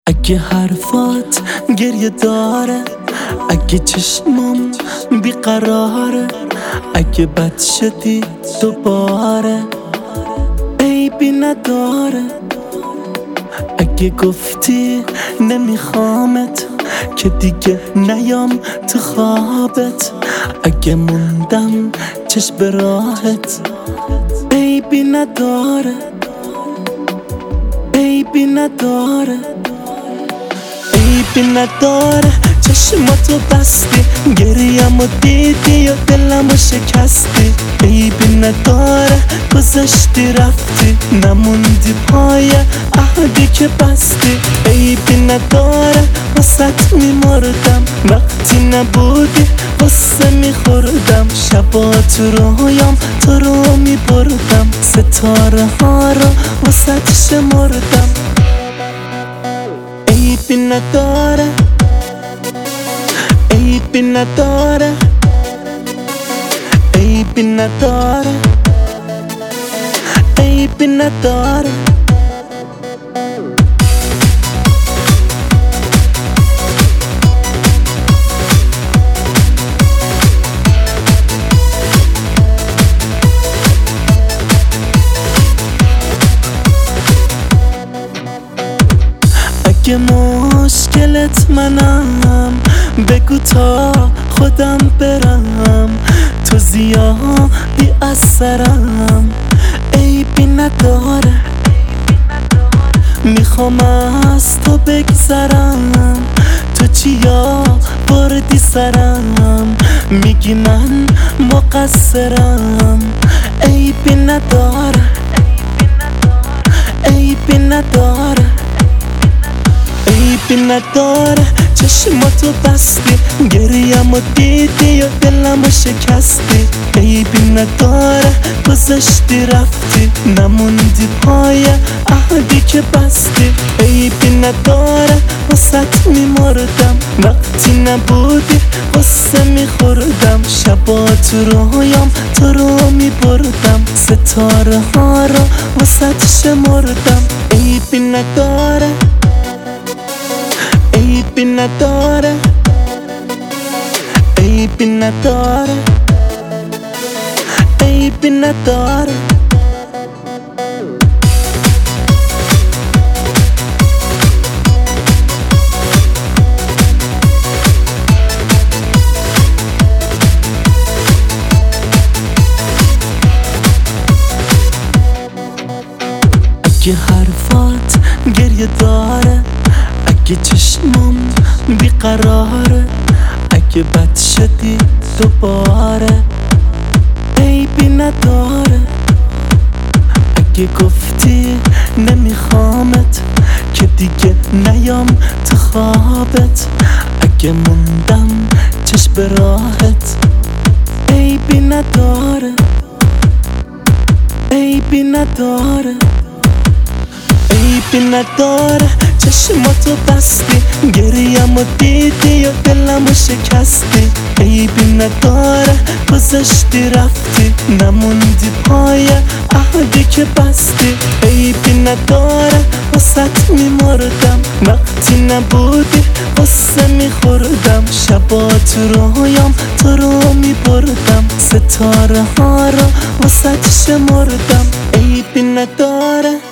اگه حرفات گریه داره، اگه چشمام بیقراره، اگه بد شدی دوباره عیبی نداره. اگه گفتی نمیخوامت که دیگه نیام تو خوابت، اگه موندم چشم به راحت عیبی نداره، عیبی نداره، عیبی نداره. چشماتو بستی، گریه‌مو دیدی و دلمو شکستی. عیبی نداره گذشتی رفتی، نموندی پای عهدی که بستی. عیبی نداره واسط میمردم، وقتی نبودی غصه میخوردم. شبا تو رویام تو رو میبردم، ستاره ها رو واسط شمردم. عیبی نداره، عیبی نداره، عیبی نداره، عیبی نداره. اگه مشکلت منم بگو تا خودم برم، تو زیادی اثرم عیبی نداره. میخوام از تو بگذرم، تو چیا بردی سرم، میگی من مقصرم عیبی نداره، عیبی نداره، عیبی نداره. چشماتو بستی، گریه‌مو دیدی و دلمو شکستی. عیبی نداره گذشتی رفتی، نموندی پای عهدی که بستی. عیبی نداره واسط میمردم، وقتی نبودی غصه میخوردم. شبا تو رویام تو رو میبردم، ستاره ها رو واسط شمردم. عیبی نداره، عیبی نداره، عیبی نداره، عیبی نداره. اگه حرفات گریه داره، اگه چشمام بیقراره، اگه بد شدی دوباره عیبی نداره. اگه گفتی نمیخوامت که دیگه نیام تو خوابت، اگه موندم چشم به راحت عیبی نداره، عیبی نداره، عیبی نداره. چشماتو بستی، گریه‌مو دیدی و دلمو شکستی. عیبی نداره گذشتی رفتی، نموندی پای عهدی که بستی. عیبی نداره واسط میمردم، وقتی نبودی غصه میخوردم. شبا تو رویام تو رو میبردم، ستاره ها رو واسط شمردم. عیبی نداره،